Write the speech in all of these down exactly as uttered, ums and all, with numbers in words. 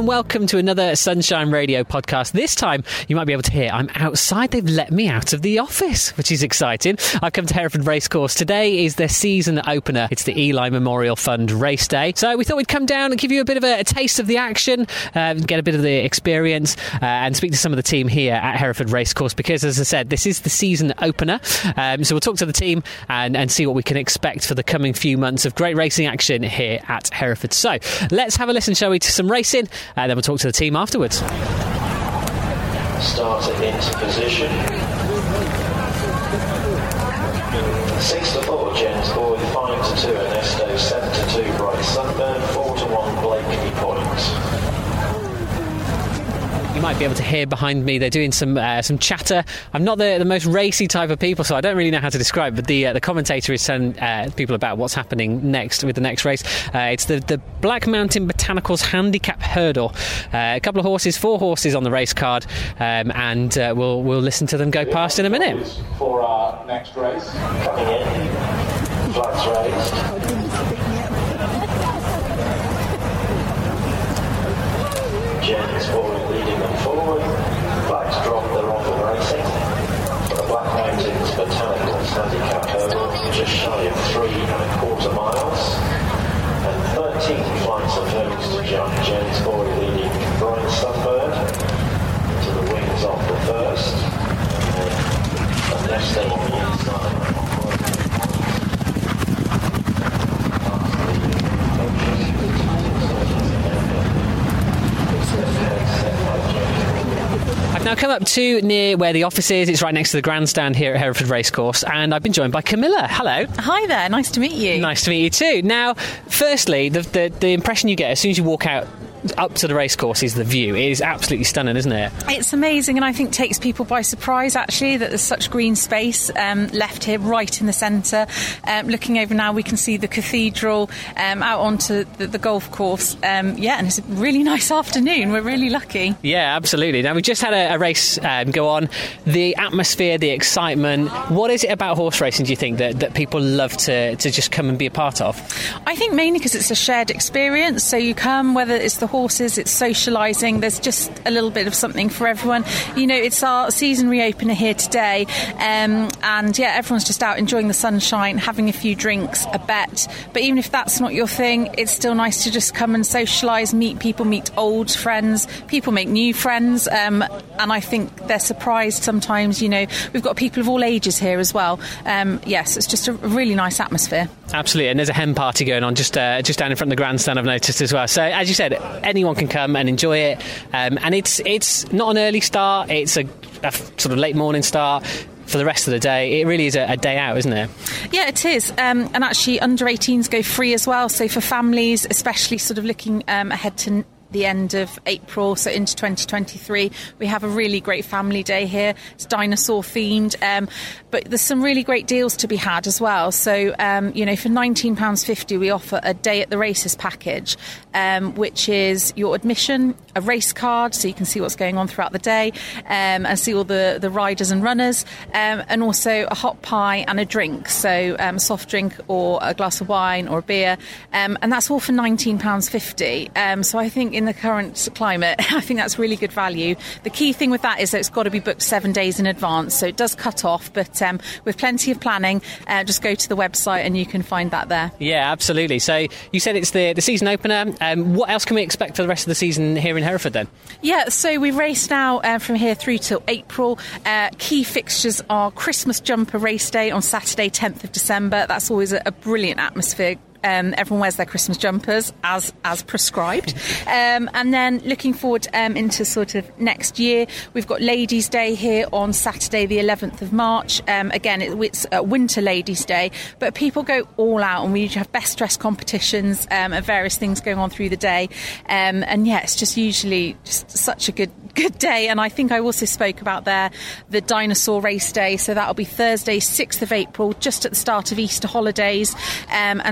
and welcome to another Sunshine Radio podcast. This time, you might be able to hear I'm outside. They've let me out of the office, which is exciting. I've come to Hereford Racecourse. Today is their season opener. It's the Eli Memorial Fund Race Day. So we thought we'd come down and give you a bit of a, a taste of the action, uh, get a bit of the experience, uh, and speak to some of the team here at Hereford Racecourse, because, as I said, this is the season opener. Um, so we'll talk to the team and, and see what we can expect for the coming few months of great racing action here at Hereford. So let's have a listen, shall we, to some racing, and then we'll talk to the team afterwards. Starter into position. Six to four, James Boyd. Five to two, Ernesto. Seven to two, Bright Sunburn. Four to one, Blakeney Point. You might be able to hear behind me, they're doing some uh, some chatter. I'm not the, the most racy type of people, so I don't really know how to describe it, but the uh, the commentator is telling uh, people about what's happening next with the next race. Uh, it's the, the Black Mountain Botanicals Handicap Hurdle. Uh, a couple of horses, four horses on the race card, um, and uh, we'll we'll listen to them go past in a minute. For our next race. Coming in. Flags raised. James Boyd leading them forward. Flags drop, they're off and racing. For the Black Mountains Botanicals Handicap Hurdle, just shy of three and a quarter miles. And thirteen flights of hurdles to jump. James Boyd leading Bright Sunburn into the wings off the first. And Ernesto on the inside. I've now come up to near where the office is. It's right next to the grandstand here at Hereford Racecourse, and I've been joined by Camilla. Hello. Hi there, nice to meet you. Nice to meet you too. Now, firstly, the, the, the impression you get as soon as you walk out up to the racecourse is the view. It is absolutely stunning, isn't it? It's amazing, and I think takes people by surprise, actually, that there's such green space um, left here right in the centre. Um, looking over now, we can see the cathedral, um, out onto the, the golf course. Um, yeah, and it's a really nice afternoon. We're really lucky. Yeah, absolutely. Now, we've just had a, a race um, go on. The atmosphere, the excitement, what is it about horse racing, do you think, that, that people love to, to just come and be a part of? I think mainly because it's a shared experience. So you come, whether it's the horses, it's socialising, there's just a little bit of something for everyone. You know, it's our season reopener here today, um, and yeah, everyone's just out enjoying the sunshine, having a few drinks, a bet. But even if that's not your thing, it's still nice to just come and socialise, meet people, meet old friends. People make new friends, um, and I think they're surprised sometimes. You know, we've got people of all ages here as well. Um, yes, it's just a really nice atmosphere. Absolutely, and there's a hen party going on just uh, just down in front of the grandstand, I've noticed as well. So, as you said, anyone can come and enjoy it, um, and it's it's not an early start, it's a, a sort of late morning start for the rest of the day. It really is a, a day out, isn't it? Yeah, it is, um, and actually under eighteens go free as well, so for families, especially sort of looking um, ahead to the end of April, so into twenty twenty-three, we have a really great family day here. It's dinosaur themed, um, but there's some really great deals to be had as well. So um, you know, for nineteen pounds fifty we offer a day at the races package, um, which is your admission, a race card so you can see what's going on throughout the day, um, and see all the, the riders and runners, um, and also a hot pie and a drink, so um, a soft drink or a glass of wine or a beer, um, and that's all for nineteen pounds fifty. Um, so I think in the current climate, I think that's really good value. The key thing with that is that it's got to be booked seven days in advance, so it does cut off, but um, with plenty of planning, uh, just go to the website and you can find that there. Yeah, absolutely. So you said it's the, the season opener. Um, what else can we expect for the rest of the season here in Hereford then? Yeah, so we race now uh, from here through till April. Uh, key fixtures are Christmas Jumper Race Day on Saturday, tenth of December. That's always a, a brilliant atmosphere. Um, everyone wears their Christmas jumpers as as prescribed. Um, and then looking forward um, into sort of next year, we've got Ladies' Day here on Saturday the eleventh of March. Um, again, it, it's uh, Winter Ladies' Day, but people go all out and we usually have best dress competitions um, and various things going on through the day. Um, and yeah, it's just usually just such a good good day. And I think I also spoke about there the Dinosaur Race Day, so that'll be Thursday sixth of April, just at the start of Easter holidays. Um, and so as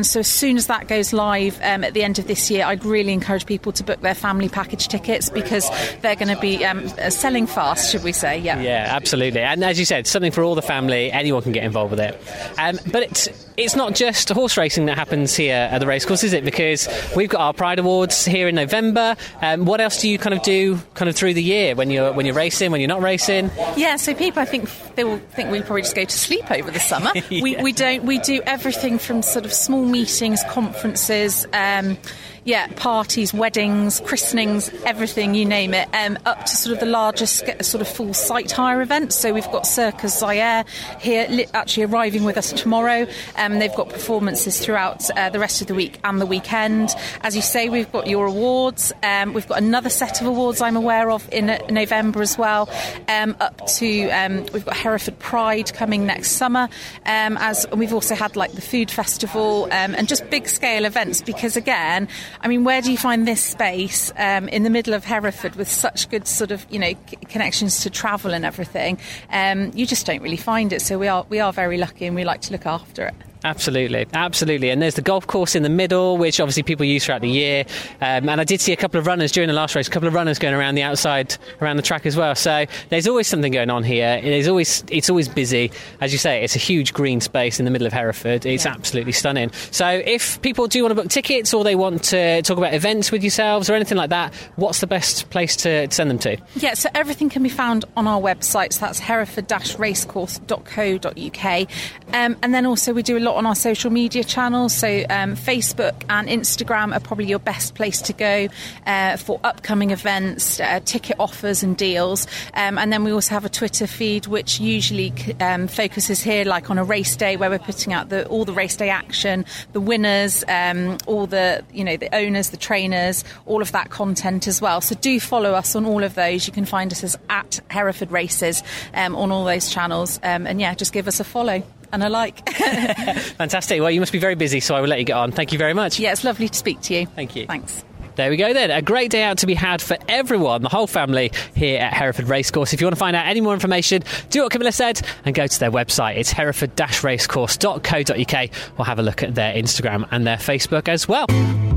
soon as that goes live um, at the end of this year, I'd really encourage people to book their family package tickets because they're going to be um, selling fast, should we say? Yeah, yeah, absolutely. And as you said, something for all the family. Anyone can get involved with it. Um, but it's it's not just horse racing that happens here at the racecourse, is it? Because we've got our Pride Awards here in November. Um, what else do you kind of do kind of through the year when you're when you're racing, when you're not racing? Yeah, so people, I think they will think we probably just go to sleep over the summer. yeah. We we don't. We do everything from sort of small meetings, conferences. Um, Yeah, parties, weddings, christenings, everything, you name it, um, up to sort of the largest sort of full site hire events. So we've got Circus Zaire here, li- actually arriving with us tomorrow. Um, they've got performances throughout uh, the rest of the week and the weekend. As you say, we've got your awards. Um, we've got another set of awards I'm aware of in uh, November as well. Um, up to um, we've got Hereford Pride coming next summer. Um, as and we've also had like the food festival um, and just big scale events. Because again, I mean, where do you find this space um, in the middle of Hereford with such good sort of, you know, c- connections to travel and everything? Um, you just don't really find it. So we are we are very lucky and we like to look after it. Absolutely, absolutely. And there's the golf course in the middle, which obviously people use throughout the year. Um, and I did see a couple of runners during the last race, a couple of runners going around the outside, around the track as well. So there's always something going on here. There's always, it's always busy. As you say, it's a huge green space in the middle of Hereford. It's yeah. absolutely stunning. So if people do want to book tickets or they want to talk about events with yourselves or anything like that, what's the best place to send them to? Yeah, so everything can be found on our website. So that's hereford dash racecourse dot co dot uk. Um, and then also we do a lot on our social media channels, so um, Facebook and Instagram are probably your best place to go uh, for upcoming events, uh, ticket offers and deals. Um, and then we also have a Twitter feed which usually um, focuses here like on a race day where we're putting out the, all the race day action, the winners, um, all the you know the owners, the trainers, all of that content as well. So do follow us on all of those. You can find us as at Hereford Races um, on all those channels. Um, and yeah, just give us a follow and a like. Fantastic. Well, you must be very busy, so I will let you get on. Thank you very much. Yeah, it's lovely to speak to you. Thank you. Thanks. There we go then. A great day out to be had for everyone, the whole family here at Hereford Racecourse. If you want to find out any more information, do what Camilla said and go to their website. It's hereford dash racecourse dot co dot uk or have a look at their Instagram and their Facebook as well.